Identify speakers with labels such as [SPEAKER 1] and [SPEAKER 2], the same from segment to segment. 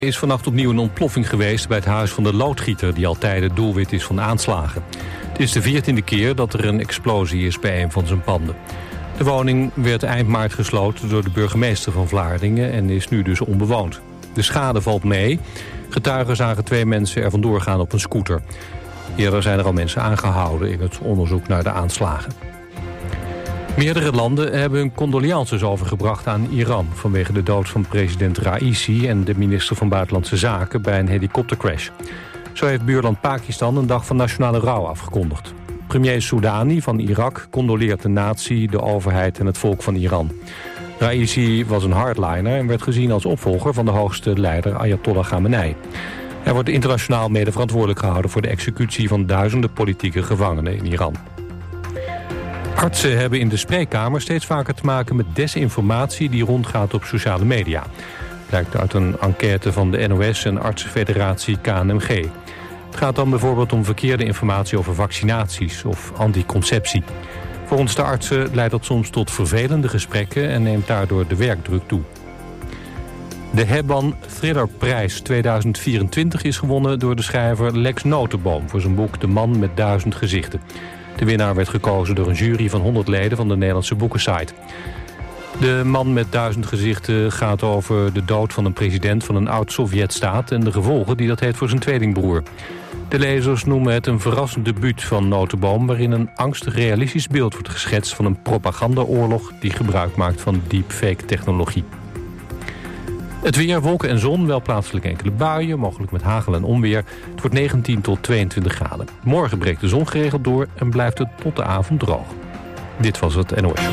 [SPEAKER 1] Er is vannacht opnieuw een ontploffing geweest bij het huis van de loodgieter die al tijden doelwit is van aanslagen. Het is de 14e keer dat er een explosie is bij een van zijn panden. De woning werd eind maart gesloten door de burgemeester van Vlaardingen en is nu dus onbewoond. De schade valt mee. Getuigen zagen 2 mensen er vandoor gaan op een scooter. Eerder zijn er al mensen aangehouden in het onderzoek naar de aanslagen. Meerdere landen hebben hun condolences overgebracht aan Iran vanwege de dood van president Raisi en de minister van Buitenlandse Zaken bij een helikoptercrash. Zo heeft buurland Pakistan een dag van nationale rouw afgekondigd. Premier Soudani van Irak condoleert de natie, de overheid en het volk van Iran. Raisi was een hardliner en werd gezien als opvolger van de hoogste leider Ayatollah Khamenei. Hij wordt internationaal mede verantwoordelijk gehouden voor de executie van duizenden politieke gevangenen in Iran. Artsen hebben in de spreekkamer steeds vaker te maken met desinformatie die rondgaat op sociale media. Blijkt uit een enquête van de NOS en artsenfederatie KNMG. Het gaat dan bijvoorbeeld om verkeerde informatie over vaccinaties of anticonceptie. Volgens de artsen leidt dat soms tot vervelende gesprekken en neemt daardoor de werkdruk toe. De Hebban Thrillerprijs 2024 is gewonnen door de schrijver Lex Notenboom voor zijn boek De Man met 1000 gezichten. De winnaar werd gekozen door een jury van 100 leden van de Nederlandse boekensite. De Man met 1000 gezichten gaat over de dood van een president van een oud-Sovjetstaat en de gevolgen die dat heeft voor zijn tweelingbroer. De lezers noemen het een verrassend debuut van Notenboom, waarin een angstig realistisch beeld wordt geschetst van een propagandaoorlog die gebruik maakt van deepfake-technologie. Het weer, wolken en zon, wel plaatselijk enkele buien, mogelijk met hagel en onweer. Het wordt 19 tot 22 graden. Morgen breekt de zon geregeld door en blijft het tot de avond droog. Dit was het NOS.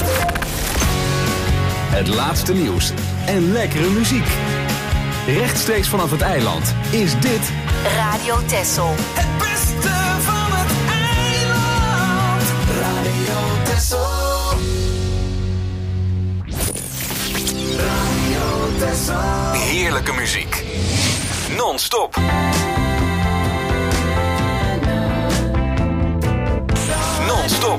[SPEAKER 2] Het laatste nieuws en lekkere muziek. Rechtstreeks vanaf het eiland is dit
[SPEAKER 3] Radio Texel.
[SPEAKER 4] Het beste van het eiland. Radio Texel. Radio Texel.
[SPEAKER 2] heerlijke muziek. Non-stop. Non-stop.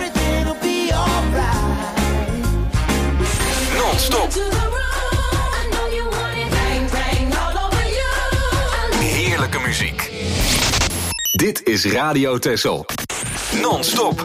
[SPEAKER 2] Non-stop. Heerlijke muziek. Dit is Radio Texel. Non-stop.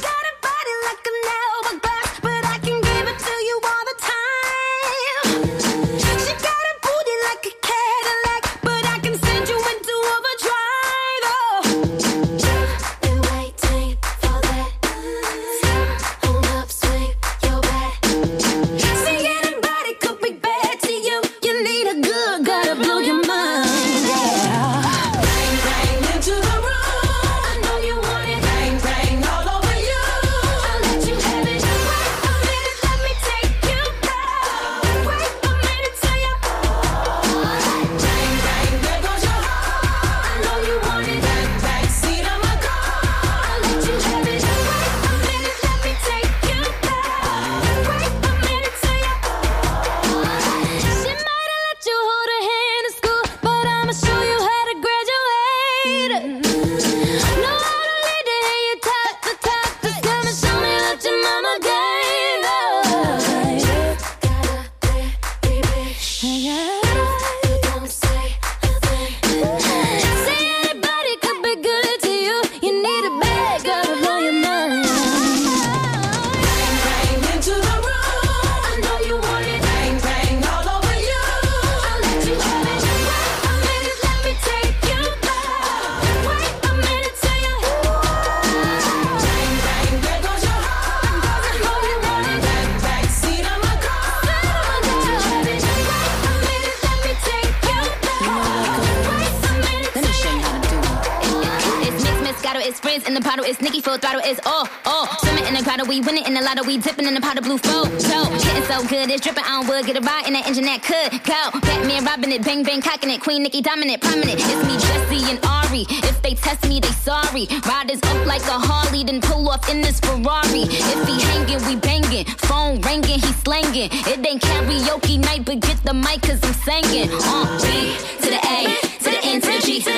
[SPEAKER 5] We dipping in the pot of blue flow. So, getting so good, it's dripping on wood. Get a ride in that engine that could go. Batman robbing it, bang bang cocking it. Queen Nicki dominant, prominent. It's me, Jesse and Ari. If they test me, they sorry. Riders up like a Harley, then pull off in this Ferrari. If he hanging, we banging. Phone ringing, he slanging. It ain't karaoke night, but get the mic 'cause I'm singing. B to the A, to the N to the G. B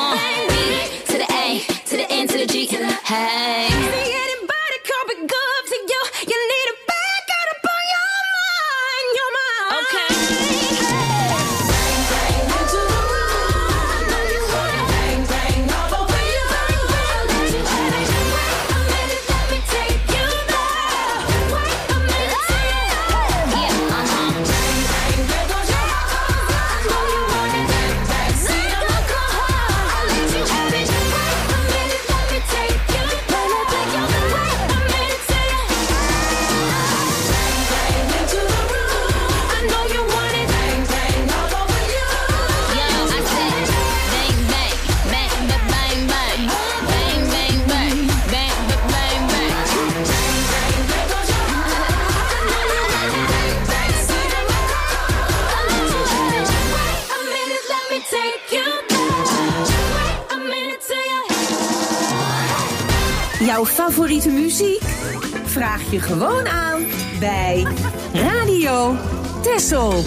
[SPEAKER 5] to the A, to the N to the G. Hey.
[SPEAKER 3] Jouw favoriete muziek? Vraag je gewoon aan bij Radio Texel.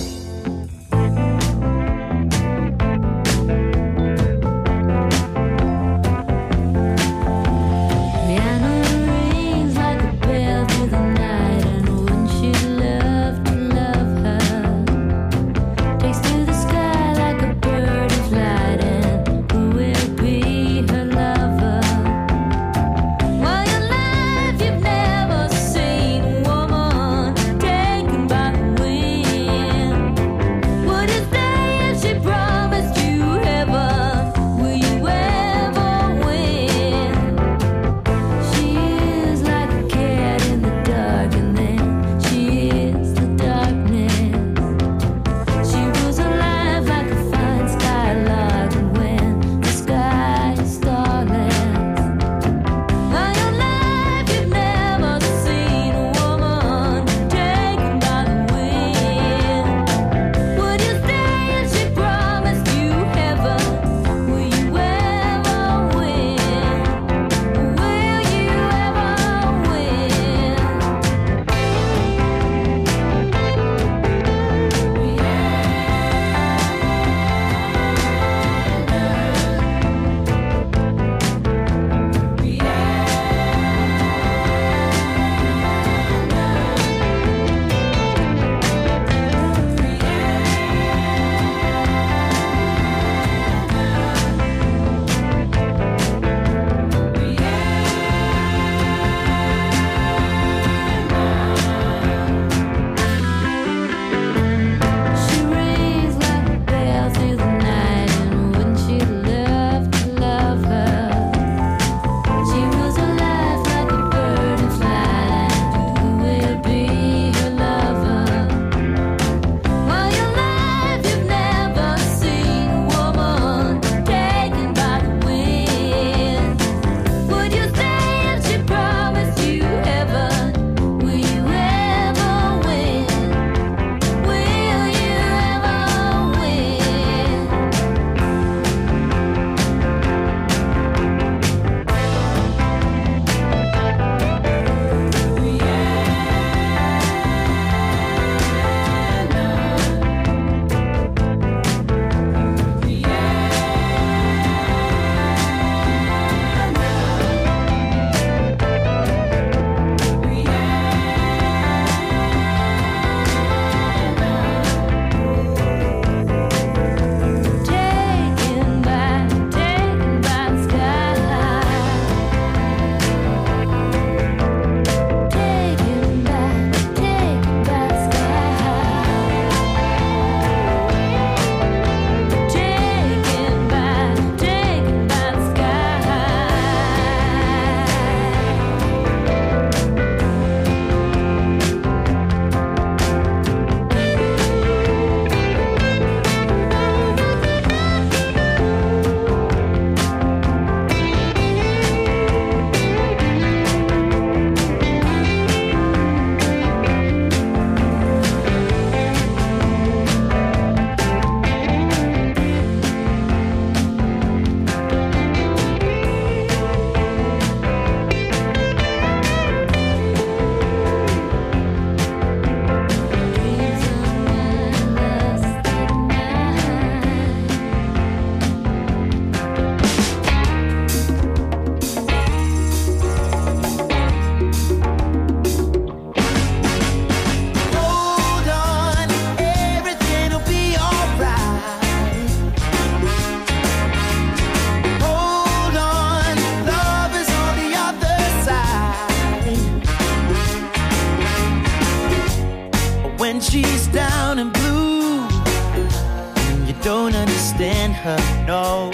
[SPEAKER 6] No,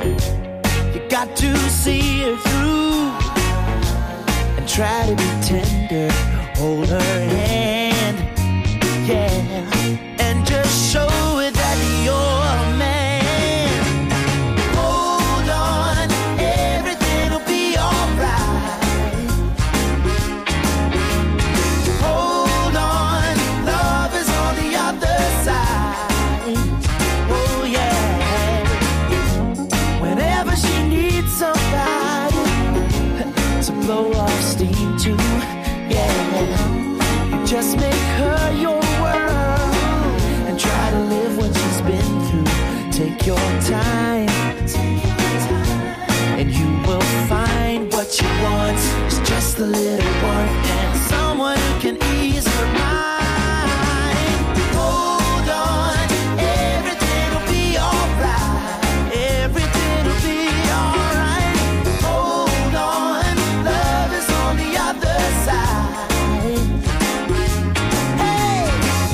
[SPEAKER 6] you got to see her through and try to be tender. Hold her hand, yeah, and just show her that you're a man. Hold on, everything'll be alright. Hold on, love is on the other side. Oh yeah, whenever she needs somebody to blow take your time, and you will find what you want is just a little warmth and someone who can ease your mind. Hold on, everything will be alright. Everything will be alright. Hold on, love is on the other side. Hey,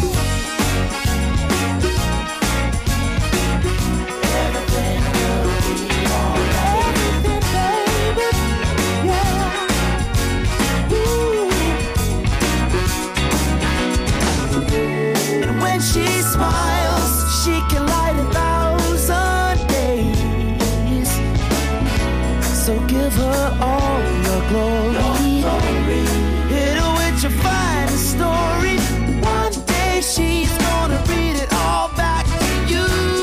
[SPEAKER 6] everything will be alright. Everything, baby, yeah. Ooh. And when she smiles, she can light 1,000 days. So give her all your glory. Hit her with your finest story. One day she's gonna read it all back to you.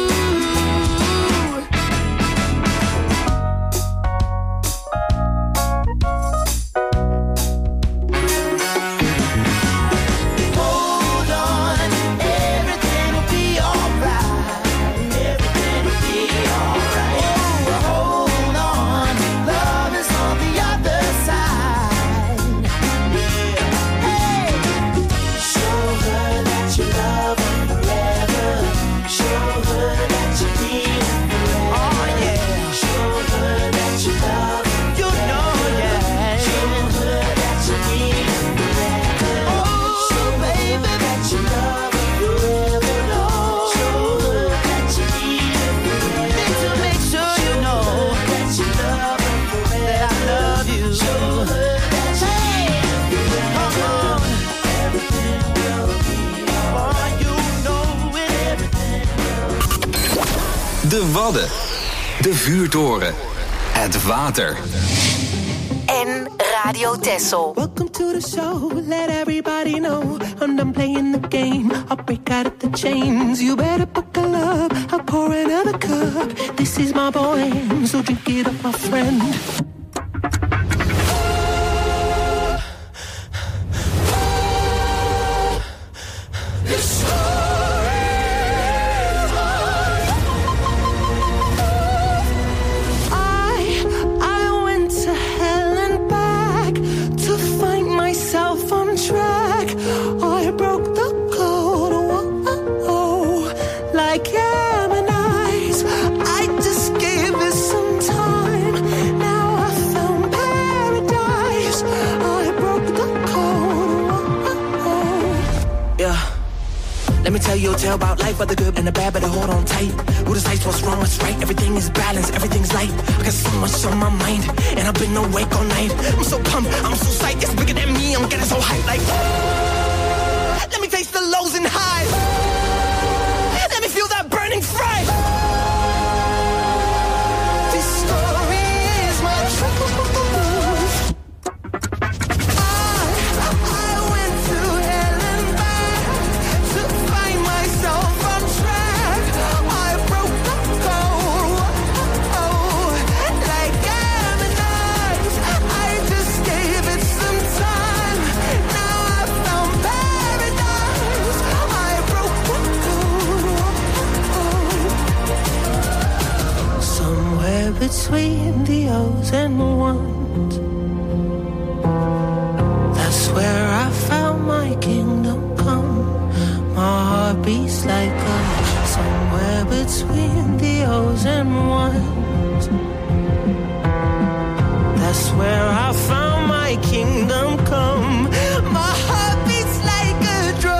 [SPEAKER 6] Hold on, everything will be alright. Everything will be alright. Oh, hold on, love is on the other side. Hey, show her that you love her forever. Show her that you need her forever. Oh yeah, show her that you love her. You know, yeah. Show her that you need her forever. Oh, baby, that you love her forever. No, show her that you need her forever. Need to make sure you know that you love her forever. That I love you. Show her that you need her forever. Come on, everything will be alright. You know it. Everything will.
[SPEAKER 2] De Wadden. De Vuurtoren. Het water.
[SPEAKER 3] En Radio Texel.
[SPEAKER 6] Welcome to the show, let everybody know I'm done playing the game, I'll break out of the chains. You better buckle up, I'll pour another cup. This is my boy, so drink it up, my friend. I went to hell and back to find myself on track. I broke the code, whoa, like Ammonites. I just gave it some time. Now I found paradise. I broke the code, whoa. Yeah. Let me tell you a tale about life, but the good and the bad, better hold on tight. Who decides what's wrong, what's right? Everything is balanced, everything's light. I got so much on my mind, and I've been awake all night. I'm so pumped, I'm so psyched, it's bigger than me, I'm getting so hyped like. Let me taste the lows and highs. Let me feel that burning fright. This story is my truth. I went to hell and back to find myself on track. I broke the code, like Ammonites. I just gave it some time. Now I found paradise. I broke the code. Somewhere between the O's and the ones. That's where I found my kingdom come. My heart beats like a somewhere between the O's and ones. That's where I found my kingdom come. My heart beats like a drum.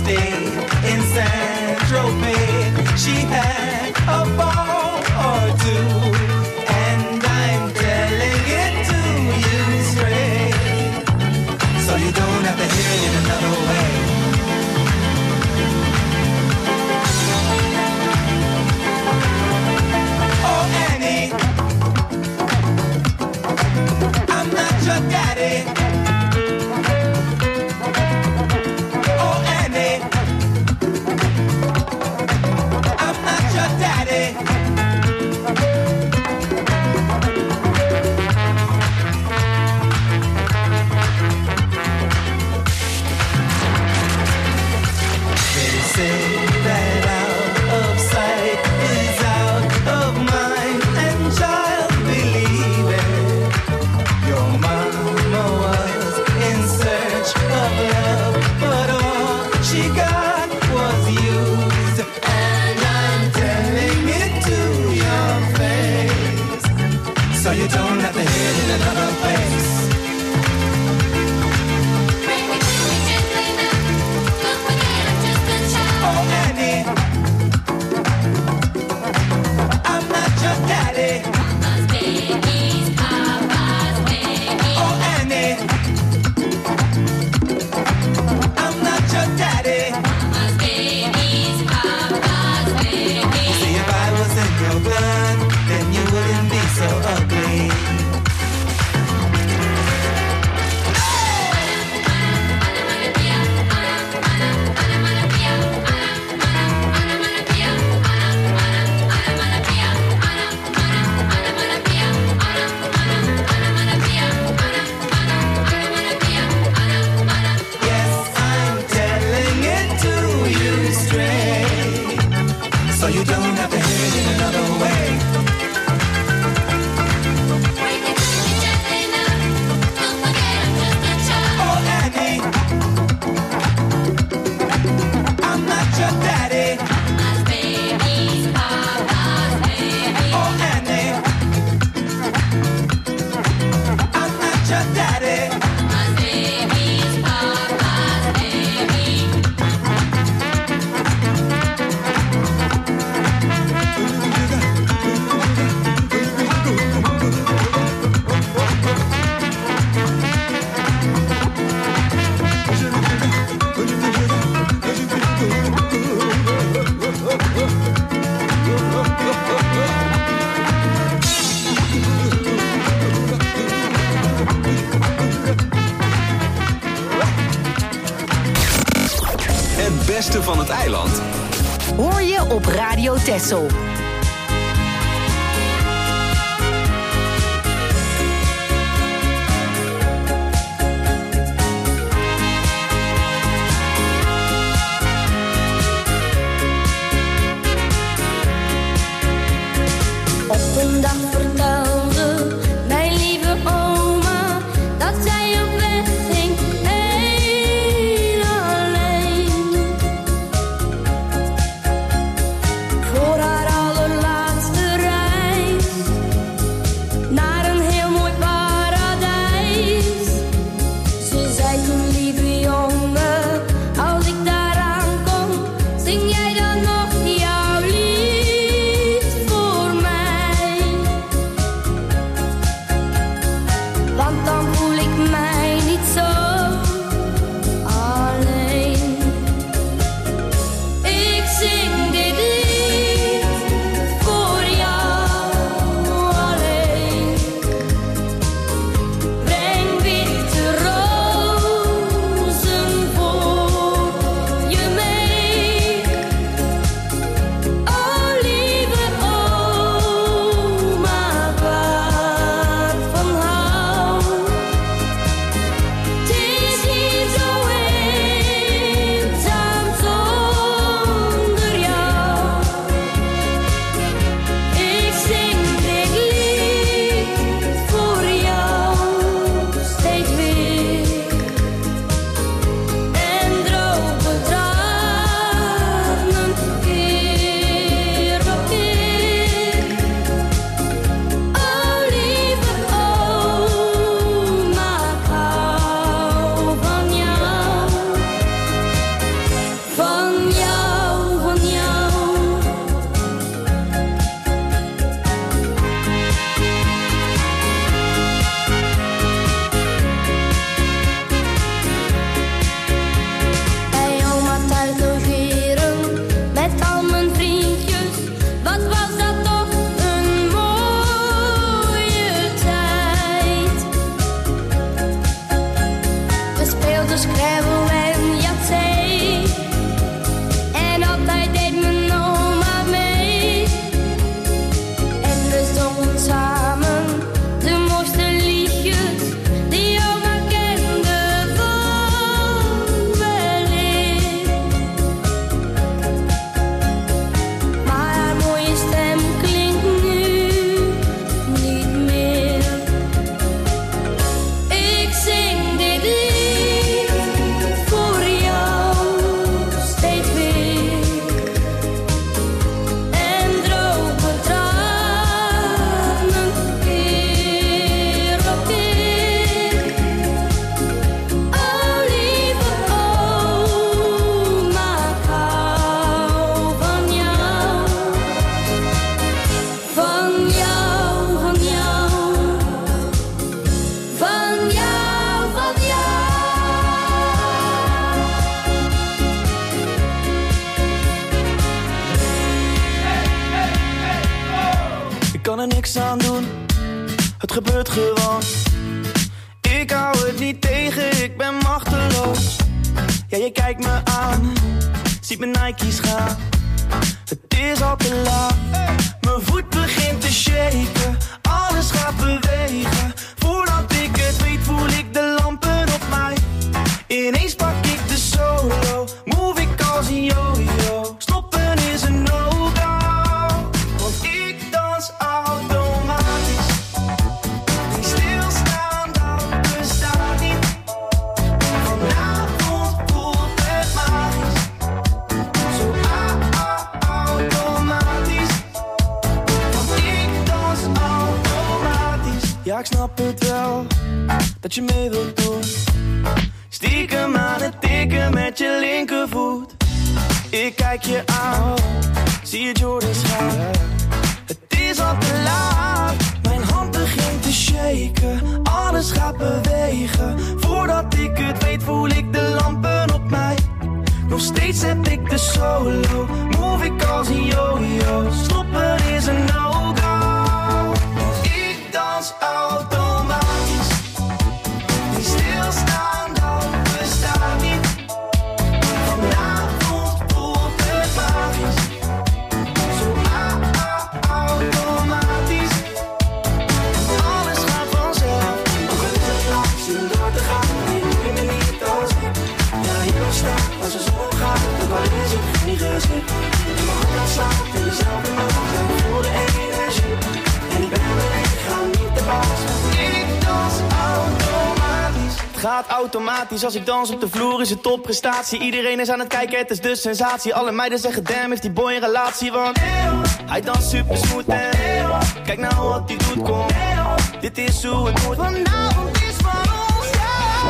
[SPEAKER 6] stayed in Saint-Tropez. She had a ball or two, and I'm telling it to you straight, so you don't have to hear it in another way. Oh, Annie, I'm not your daddy. Oh, Annie, I'm not your daddy. They say that out of sight is out of mind, and child, believe it. Your mama was in search of love, but all she got was used, and I'm telling it to your face, so you don't have to hear it in another place. Oh, Annie, I'm not your daddy. Oh, Annie, I'm not your daddy. See, if I was in your blood, then you wouldn't be so ugly. Yes, I'm telling it to you straight, so you don't have to hear it in another way. Oh, Annie, I'm not your daddy. Oh, Annie, I'm not your daddy.
[SPEAKER 2] Het beste van het eiland.
[SPEAKER 3] Hoor je op Radio Texel.
[SPEAKER 7] Op een dag vertelde mijn lieve oma dat zij op weg ging, heel alleen. Voor haar
[SPEAKER 8] er niks aan doen, het gebeurt gewoon. Ik hou het niet tegen, ik ben machteloos. Ja, je kijkt me aan, ziet mijn Nike's gaan. Het is al te laat, mijn voet begint te shaken. Alles gaat bewegen, voordat ik het weet voel ik de lampen op mij. Ineens pak ik de solo, move ik als een yo-yo. Stoppen is een no-go, want ik dans automatisch. Die stilstaan, dat bestaat niet. Vanavond voelt het magisch. Zo automatisch. Want ik dans automatisch. Ja, ik snap het wel, dat je mee wilt doen. Stiekem aan het tikken met je linkervoet. Ik kijk je aan, zie je Jordans gaan. Het is al te laat, mijn hand begint te shaken. Alles gaat bewegen, voordat ik het weet voel ik de lampen op mij. Nog steeds heb ik de solo, move ik als een yo-yo. Stoppen is een no-go, want ik dans automatisch. Die stilstaan, dat bestaat niet. Vanavond voelt het magisch. Zo automatisch. Alles gaat vanzelf. Ook al is het lang, zin door te gaan. Je doet me niet als ik. Ja, hier nog staan, als de zon gaat. Ook al is het geen gezicht. En mijn hart slaat in dezelfde maat. En ik voel de energie. En ik ben alleen, ik ga niet te baas. Ik dans automatisch. Het gaat automatisch, als ik dans op de vloer is het topprestatie. Iedereen is aan het kijken, het is de sensatie. Alle meiden zeggen damn, heeft die boy een relatie. Want hij danst super smooth en kijk nou wat hij doet, kom. Dit is hoe het moet. Vanavond is van ons, ja.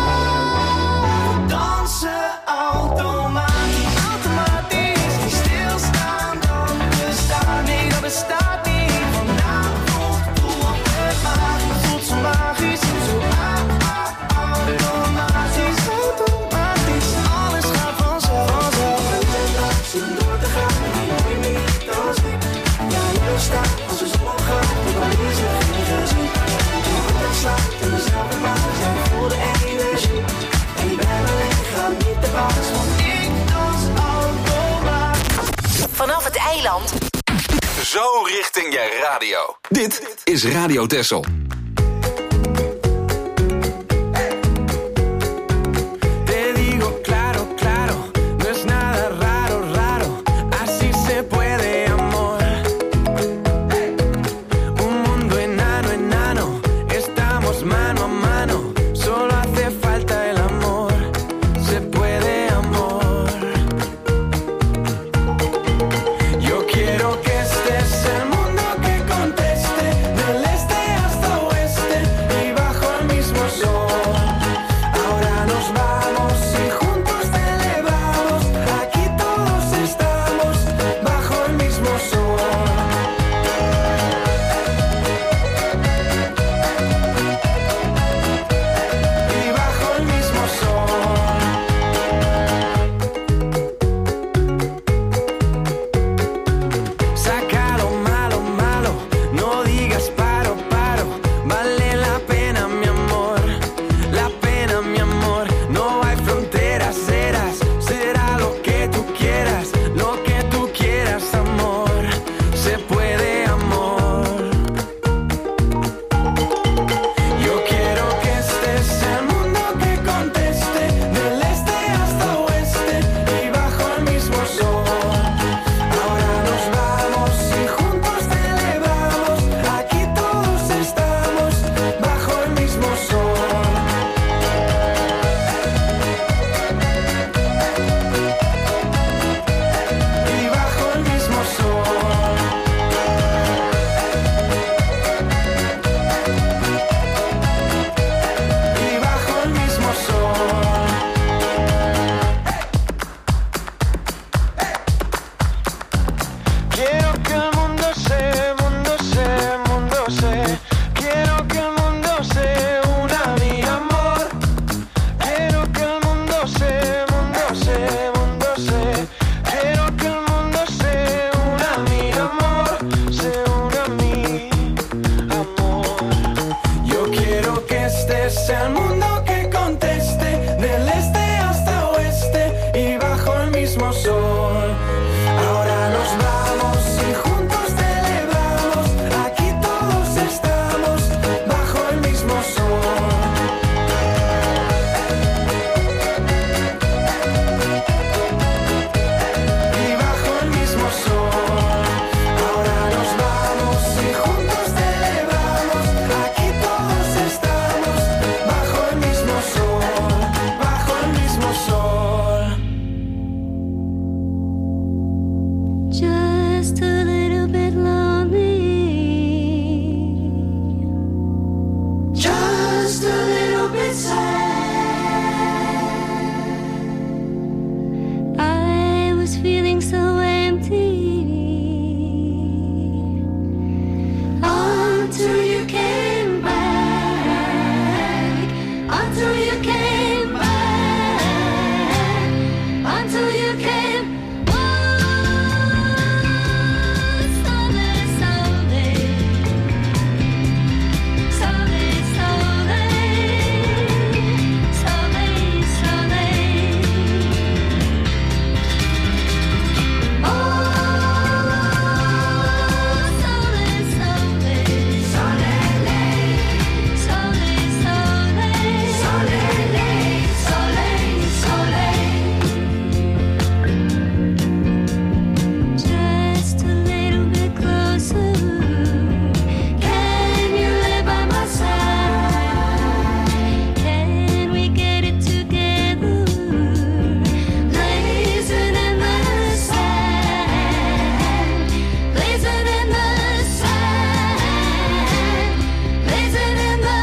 [SPEAKER 8] Dansen automatisch. Automatisch. Die stilstaan, dat bestaat. Nee, dat bestaat niet. Vanavond voelt het magisch. Voelt zo magisch. Zo automatisch. Automatisch. Alles gaat vanzelf. Zin door te gaan. Je hoort me niet als ik. Ja, hier staat als de zon gaat. Ook al is het geen gezicht. Je hart slaat in dezelfde maat. Jij voelt de energie. En ik ben alleen, ik ga niet te baas. Want ik dans automatisch.
[SPEAKER 3] Vanaf het eiland.
[SPEAKER 2] Zo richting je radio. Dit is Radio Texel.
[SPEAKER 8] Te digo claro, claro, no es nada raro, raro, así se puede amor. Un mundo enano, enano, estamos mano a mano, solo hace falta el amor, se puede amor. Yo quiero que este es el mundo que conteste, del este hasta oeste. mismo sol. Ahora nos vamos y juntos celebramos. Aquí todos estamos bajo el mismo sol. Y bajo el mismo sol. Ahora nos vamos y juntos celebramos. Aquí todos estamos bajo el mismo sol. Bajo el mismo sol.
[SPEAKER 7] Just a little bit lonely. Just a little bit sad. I was feeling so empty until you came back. Until you came back. Until you came. Just a little bit closer. Can you live by my side? Can we get it together? Blazing in the sand. Blazing in the sand. Blazing in the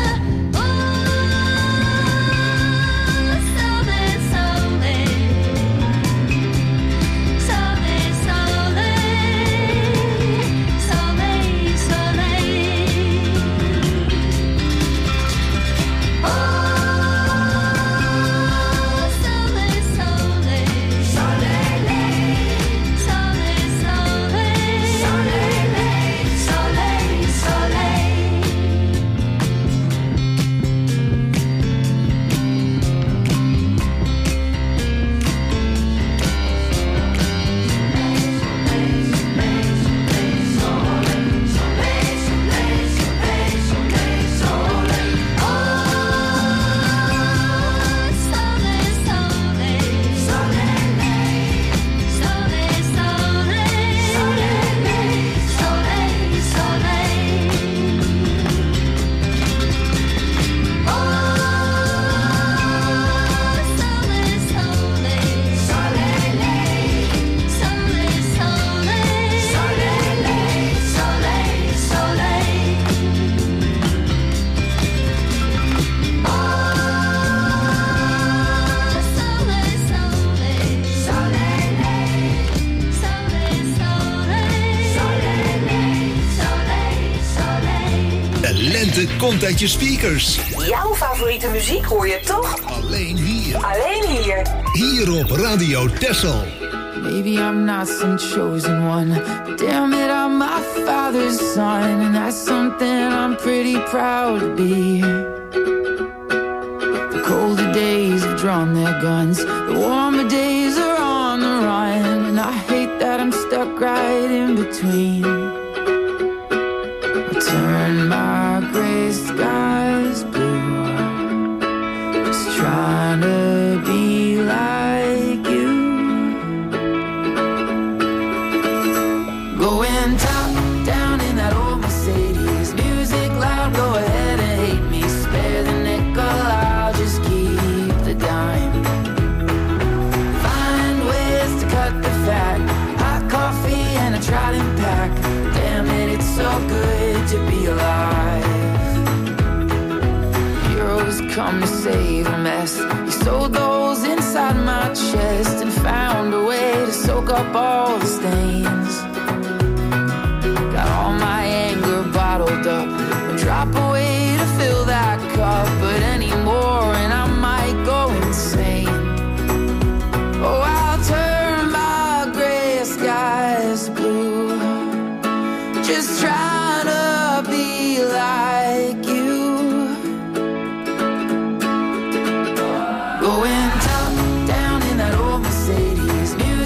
[SPEAKER 9] De lente komt uit je speakers.
[SPEAKER 3] Jouw favoriete muziek hoor je toch?
[SPEAKER 9] Alleen hier.
[SPEAKER 3] Alleen hier.
[SPEAKER 9] Hier op Radio Texel.
[SPEAKER 6] Maybe I'm not some chosen one, but damn it, I'm my father's son, and that's something I'm pretty proud to be. The colder days have drawn their guns, the warmer days are on the run, and I hate that I'm stuck right in between. I turn my gray skies blue, just trying to be like you. Going top down in that old Mercedes, music loud, go ahead and hate me. Spare the nickel, I'll just keep the dime. Find ways to cut the fat, hot coffee and a Trident pack. Damn it, it's so good to be alive. Heroes come to save a mess. You sewed those inside my chest and found a way to soak up all the stains. Got all my anger bottled up, a drop away to fill that cup, but anymore and I might go insane. Oh, I'll turn my gray skies blue, just trying to be like you. Going top down in that old Mercedes, music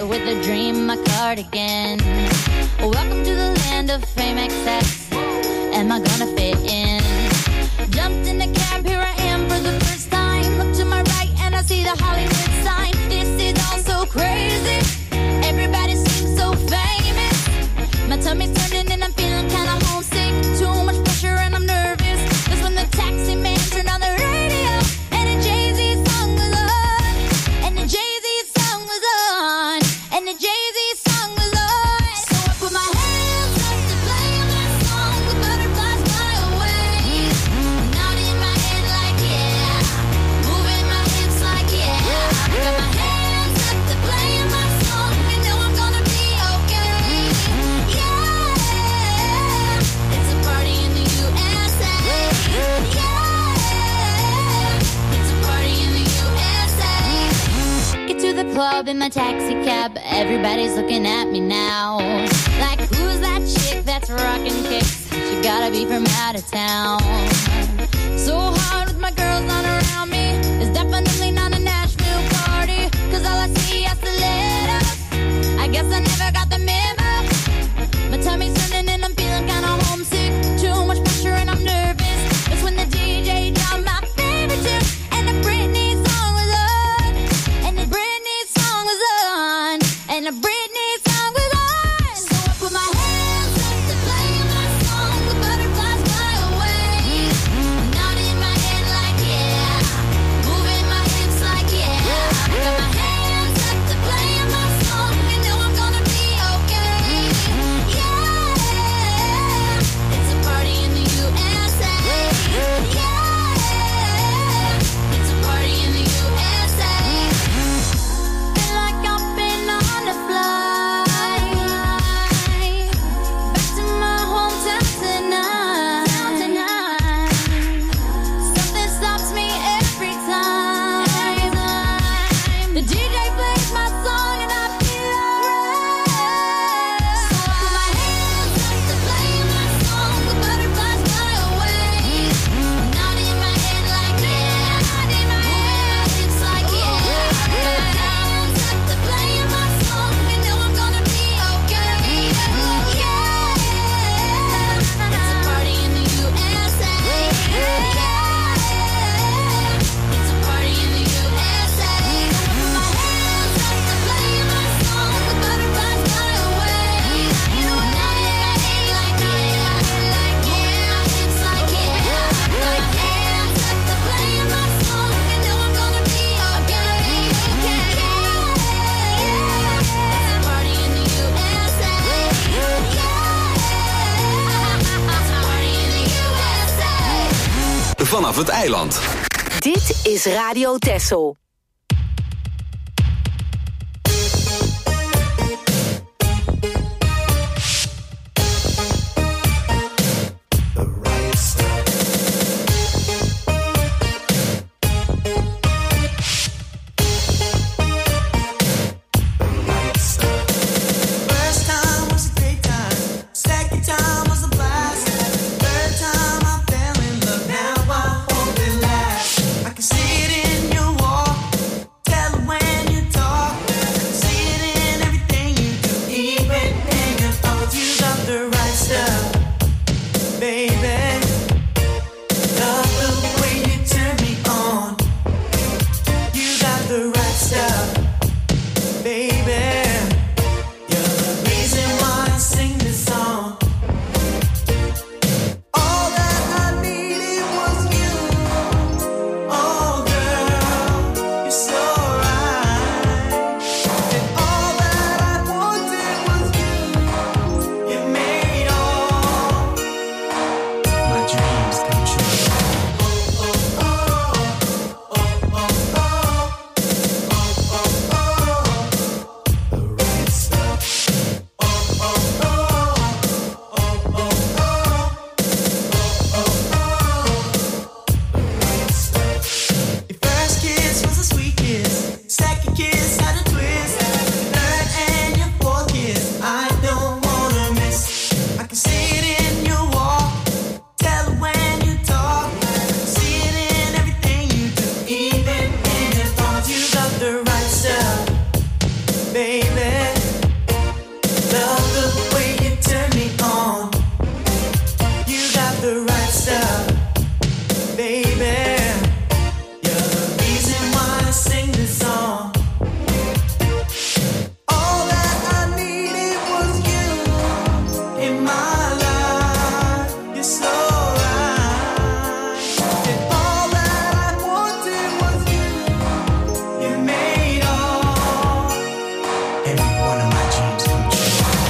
[SPEAKER 7] with a dream, my cardigan. Welcome to the land of fame excess. Am I gonna fit in? Jumped in the cab, here I am for the first time. Look to my right and I see the Hollywood sign. This is all so crazy. Everybody seems so famous. My tummy's turning and I'm feeling kinda homesick. Too much pressure and I'm nervous. That's when the taxi man turned on the radio and a Jay-Z song was on. And the Jay-Z song was on. And the Jay-Z song was on. So I put my hands up to play my song. The butterflies fly away. Not in my head like yeah. Moving my hips like yeah. I got my hands up to play my song. You know I'm gonna be okay. Yeah. It's a party in the USA. Yeah. It's a party in the USA. Get to the club in my taxi cab. Everybody's looking at me now. Like, who's that chick that's rockin' kicks? She gotta be from out of town. So hard with my girls on around me. It's definitely not a Nashville party. Cause all I see is the letters. I guess I never got the memo. My tummy's turning and I'm feeling kinda homesick. Too much pressure and I'm nervous. That's when the DJ dropped my favorite tune. And the Britney song was on. And the Britney song was on. And the Britney song was on. So I put my hands up to play my song. The butterflies fly away. Not in my head like yeah. Moving my hips like yeah. I got my hands up to play my song. You know I'm gonna be okay. Yeah. It's a party in the USA. Yeah. It's a party in the USA. Feel like I've been on a flight back to my hometown tonight. Something stops me every time. The DJ plays my song and I feel alright. So I put my hands up to play my song. The butterflies fly away. Not in my head like yeah. Not in my head. It's like yeah. I got my hands up to play my song. You know I'm gonna be okay. Yeah. It's a party in the USA. Yeah. It's a party in the USA. I put my hands up to play my song. The butterflies fly away. You know I'm not in my head like yeah. Like yeah. It's like yeah. I put my hands up to play my song. You know I'm gonna be okay. Yeah. It's a party in the USA. Yeah. It's a party in the USA.
[SPEAKER 2] Vanaf het eiland.
[SPEAKER 3] Dit is Radio Texel.
[SPEAKER 8] First time was a great time. Second time was a blast. Third time I fell in love. Now I hope it lasts. I can see it in your walk. Tell it when you talk. I can see it in everything you do. Even in your thoughts, you got the right stuff, baby. Love the way you turn me on. You got the right stuff, baby. You're the reason why I sing this song. All that I needed was you. Oh, girl, you're so right. And all that I wanted was you. You made all my dreams come true. The right stuff. Your first kiss was a sweet kiss. Second kiss had a twist. Third and your fourth kiss, I don't wanna miss. I can see it in your walk. Tell it when you talk. I can see it in everything you do. Even in your thoughts, you got the right stuff, baby. every one of my dreams come true.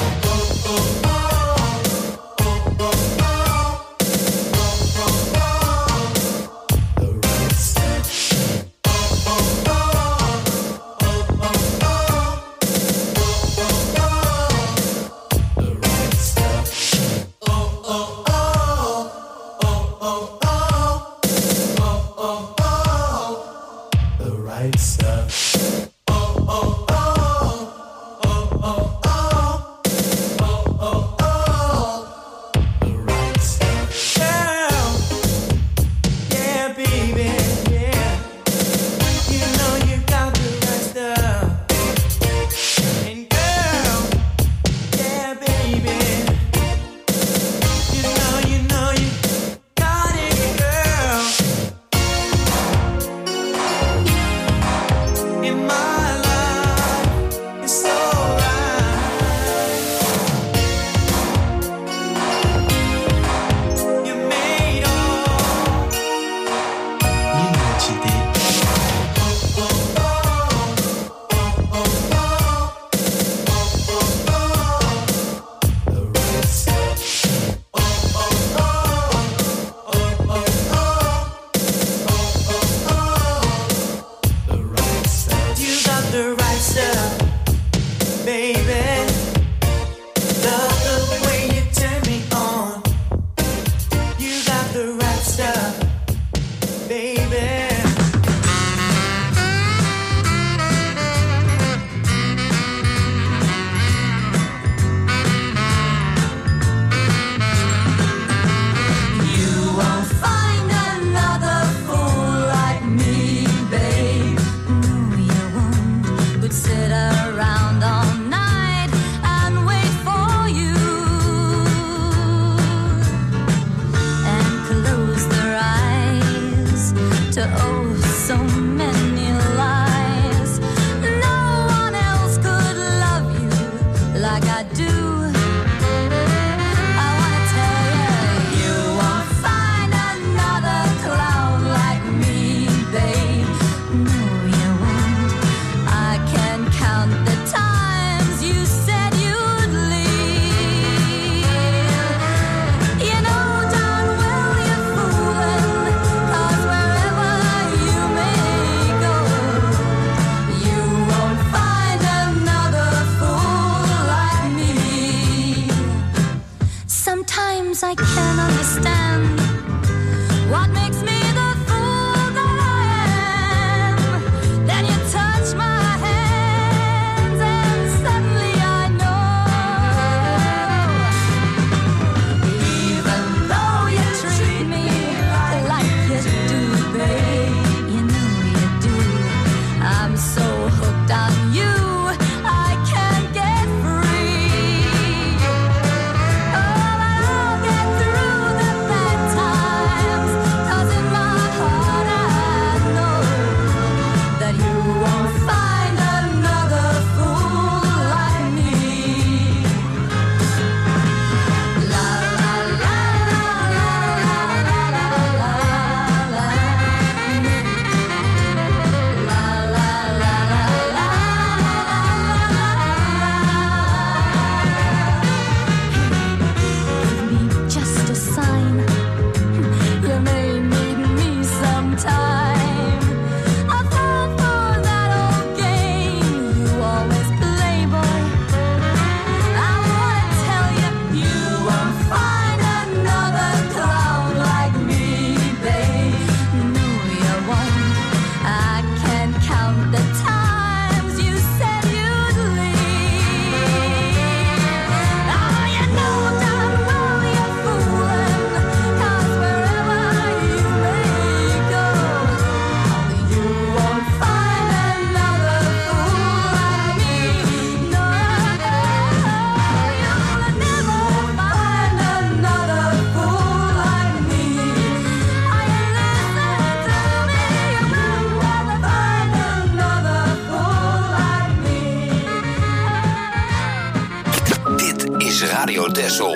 [SPEAKER 2] Radio Texel.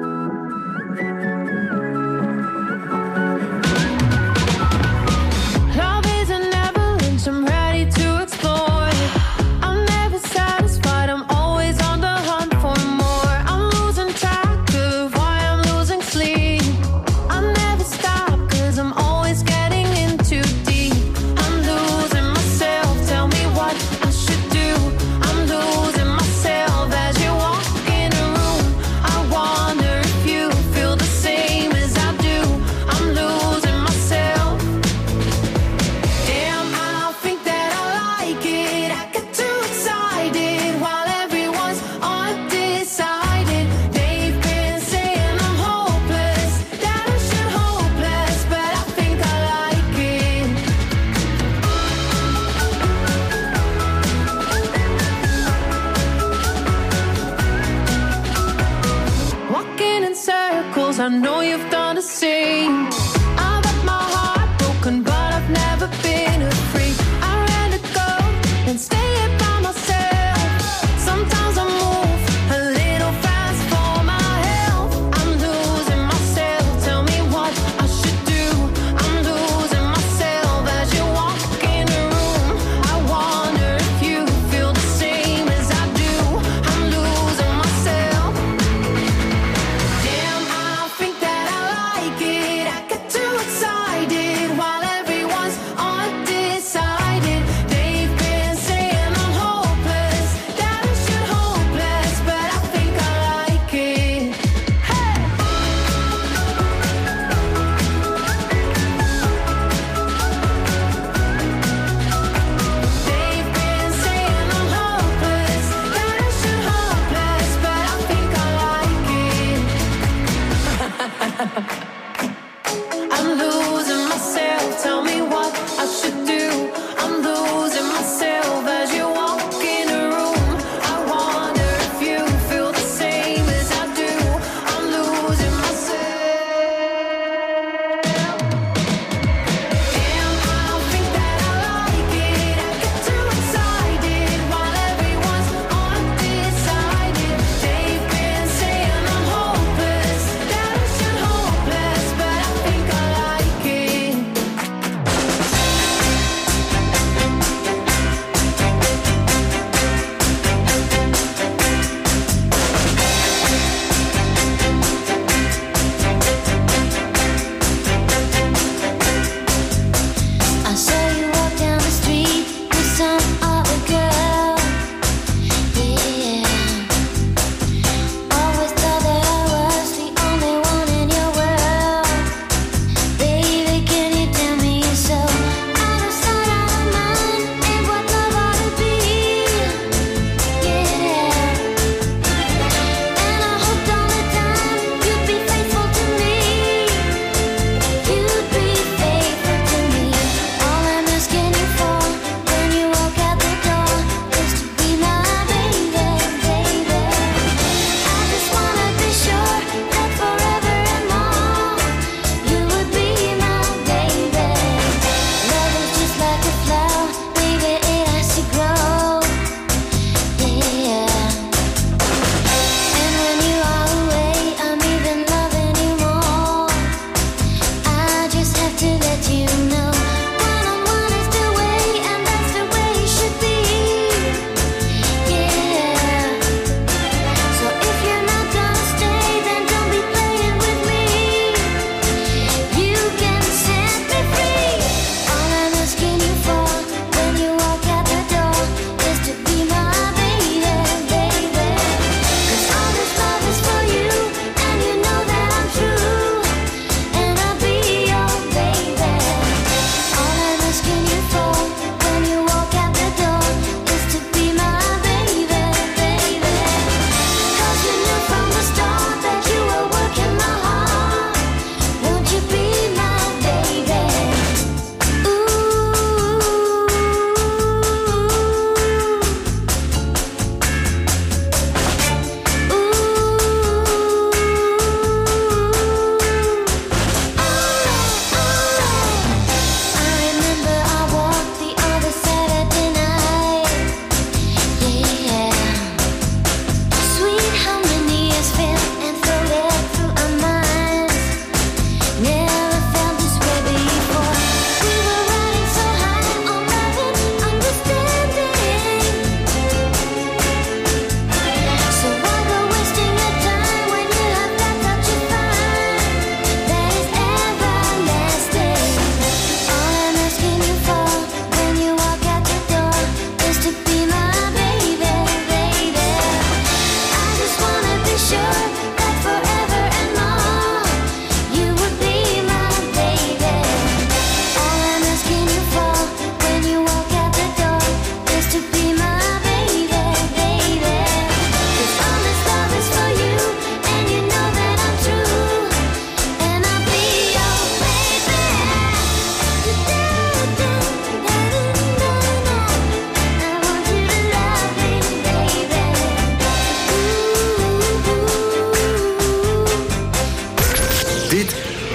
[SPEAKER 6] Love is an avalanche, I'm ready to explore. I'm never satisfied, I'm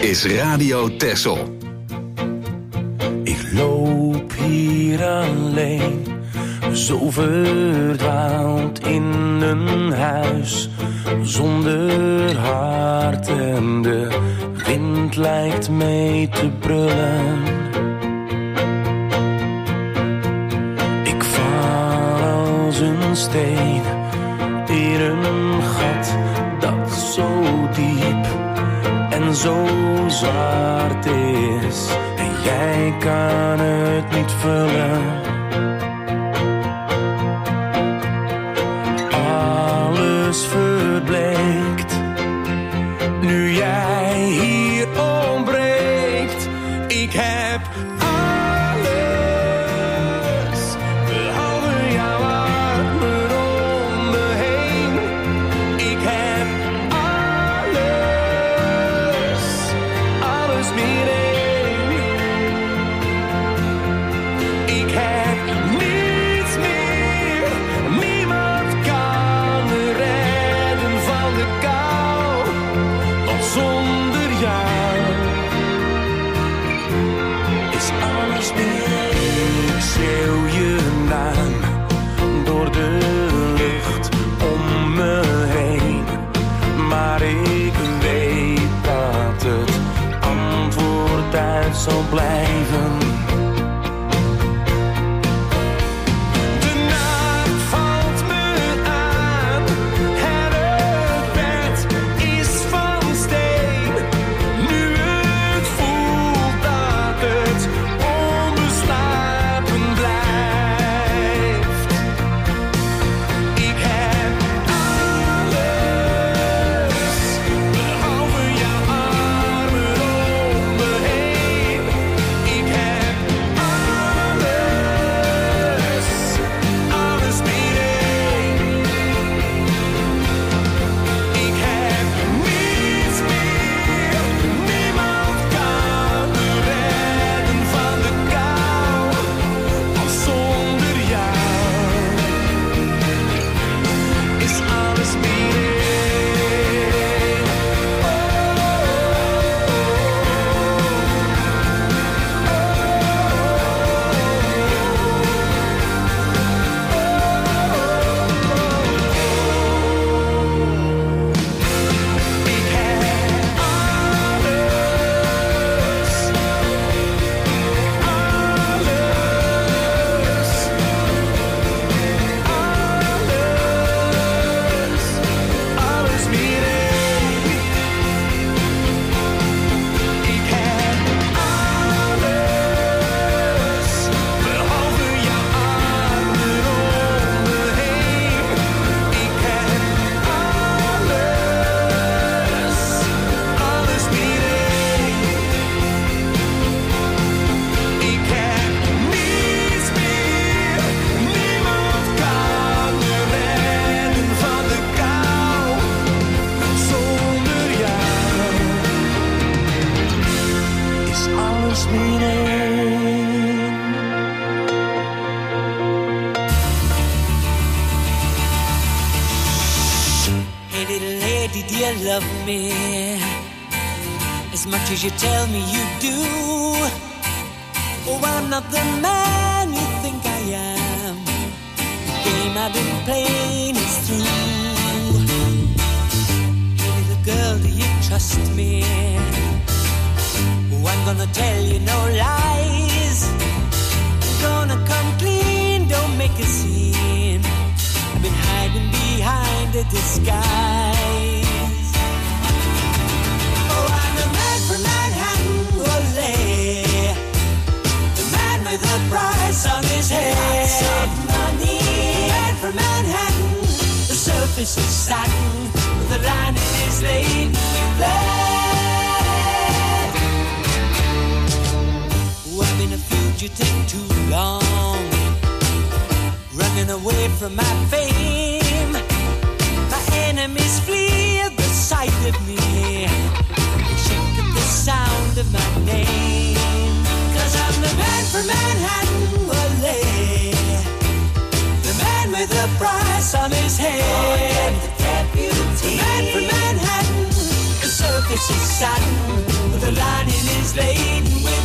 [SPEAKER 2] is Radio Texel.
[SPEAKER 8] Ik loop hier alleen, zo verdwaald in een huis zonder hart en de wind lijkt mee te brullen. Ik val als een steen in een gat dat zo diep en zo zwart is en jij kan het niet vullen. Alles verbleekt nu jij hier ontbreekt. Ik heb alles behalve jouw armen om me heen. Ik heb alles meer één. Ik heb niets meer, niemand kan me redden van de kou, want zonder jou is alles meer. Ik schreeuw je naam door de lucht om me heen, maar ik weet dat het antwoord uit zal blijven. De nacht valt me aan en het bed is van steen. Nu het voelt dat het onbeslapen blijft. Ik heb alles behalve jouw armen om me heen. Ik heb alles meer één. Ik heb niets meer, niemand kan me redden van de kou, want zonder jou is alles meer één. Ik heb alles meer één. Ik heb alles behalve jouw armen om me heen. Ik heb alles meer één. Ik heb niets meer, niemand kan me redden van de kou, zonder jou is alles meer één.
[SPEAKER 10] Hey little lady, do you love me as much as you tell me you do? Oh, I'm not the man you think I am. The game I've been playing is through. Hey little girl, do you trust me? Oh, I'm gonna tell you no lies. I'm gonna come clean, don't make a scene. I've been hiding behind a disguise. Oh, I'm the man from Manhattan, ole. The man with a price on his head. Lots of money. The man from Manhattan. The surface is satin, the lining is laid with lead. Oh, I've been a fugitive too long, running away from my fame. My enemies flee at the sight of me. They shake at the sound of my name. 'Cause I'm the man from Manhattan, ole. The man with the price on his head. The man from Manhattan. The surface is satin, with the is laden with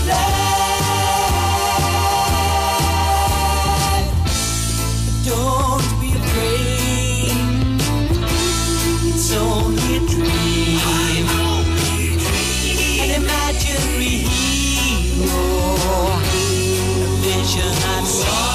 [SPEAKER 10] love. Don't be afraid, it's only a dream, an imaginary hero, a vision I've seen.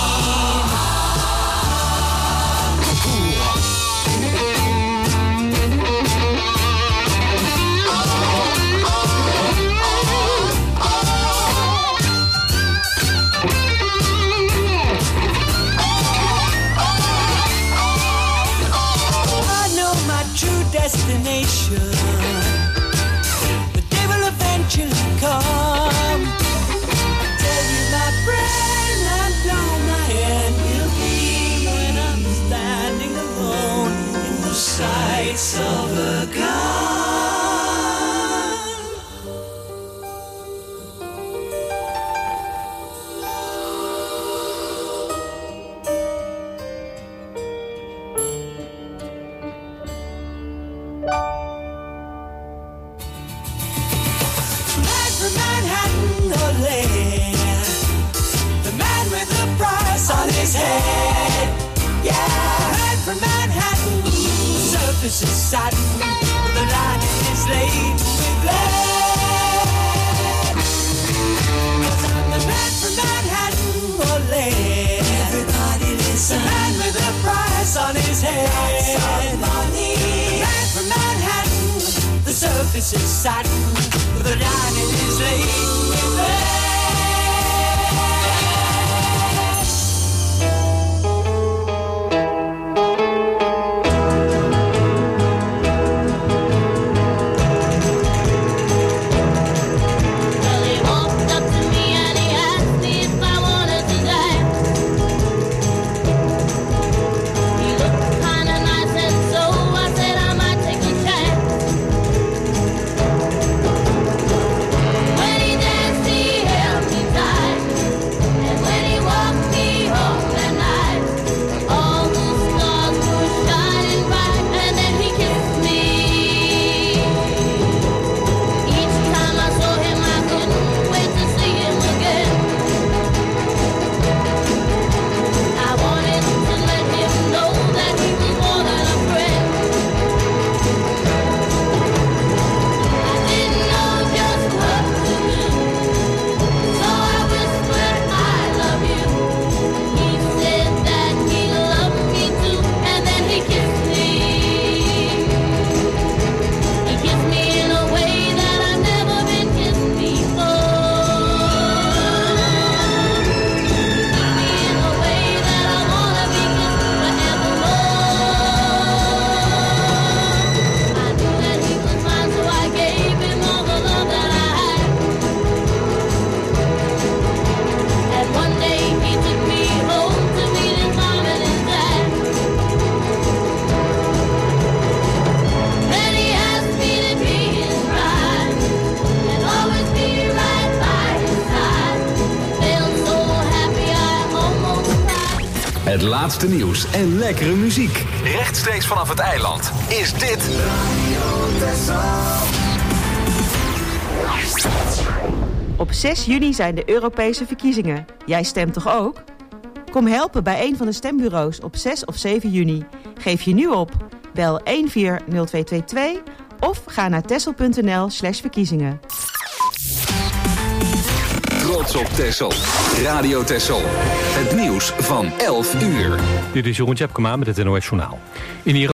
[SPEAKER 10] Destination, the day will eventually come. I tell you, my friend, how long my end will be when I'm standing alone in the sights of a gun. This is satin, the line is laid with lead. 'Cause I'm the man from Manhattan, Berlin. Everybody listen. The man with a price on his head. The man from Manhattan, the surface is satin, the line is laid with lead.
[SPEAKER 2] Het laatste nieuws en lekkere muziek. Rechtstreeks vanaf het eiland is dit Radio Texel.
[SPEAKER 11] Op 6 juni zijn de Europese verkiezingen. Jij stemt toch ook? Kom helpen bij een van de stembureaus op 6 of 7 juni. Geef je nu op. Bel 140222 of ga naar texel.nl/verkiezingen.
[SPEAKER 2] Trots op Texel. Radio Texel. Het nieuws van 11 uur.
[SPEAKER 1] Dit is Jeroen Tjepkema met het NOS Journaal. In